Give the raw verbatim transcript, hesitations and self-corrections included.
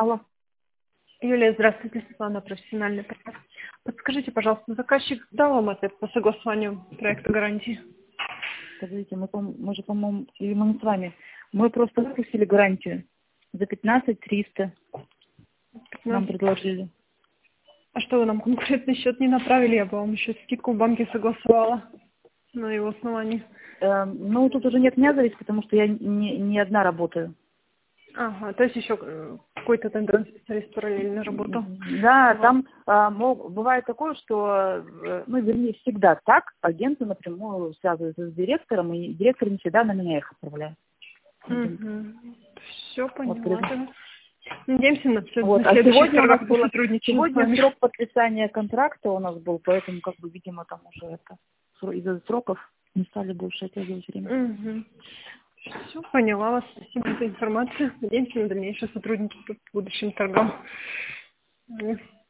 Алло. Юлия, здравствуйте, Светлана, профессиональный проект. Подскажите, пожалуйста, заказчик дал вам ответ по согласованию проекта гарантии? Подождите, мы, пом- мы же, по-моему, или мы не с вами. Мы просто выпустили гарантию за пятнадцать триста. Нам пятнадцать. предложили. А что вы нам конкретный счет не направили? Я бы вам еще скидку в банке согласовала на его основании. Эм, ну, тут уже нет меня зависит, потому что я не, не одна работаю. Ага, то есть еще э, какой-то тендер-специалист параллельно работал. Да, Ага. там а, мол, бывает такое, что, э, ну, вернее, всегда так, агенты напрямую связываются с директором, и директор не всегда на меня их отправляет. Угу. Все Вот, поняла. поэтому- Тогда. Надеемся на, все, вот. на А следующих сегодня у нас торгах было, посотрудничаем с сегодня вами. срок подписания контракта у нас был, поэтому, как бы, видимо, там уже это, сро- из-за сроков не стали больше оттягивать время. Угу. Все, поняла вас. Спасибо за информацию. Надеемся на дальнейшее сотрудничество в будущем торгам.